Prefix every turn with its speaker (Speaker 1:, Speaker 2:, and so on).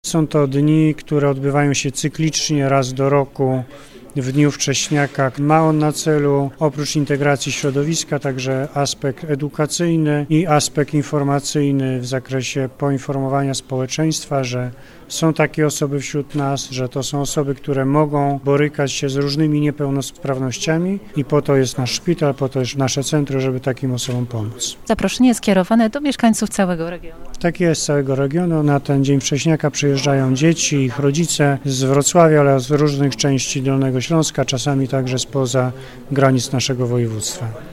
Speaker 1: Są to dni, które odbywają się cyklicznie raz do roku. W Dniu Wcześniaka ma on na celu oprócz integracji środowiska także aspekt edukacyjny i aspekt informacyjny w zakresie poinformowania społeczeństwa, że są takie osoby wśród nas, że to są osoby, które mogą borykać się z różnymi niepełnosprawnościami i po to jest nasz szpital, po to jest nasze centrum, żeby takim osobom pomóc.
Speaker 2: Zaproszenie jest skierowane do mieszkańców całego regionu.
Speaker 1: Tak jest, z całego regionu. Na ten Dzień Wcześniaka przyjeżdżają dzieci, ich rodzice z Wrocławia oraz z różnych części Dolnego Śląska, czasami także spoza granic naszego województwa.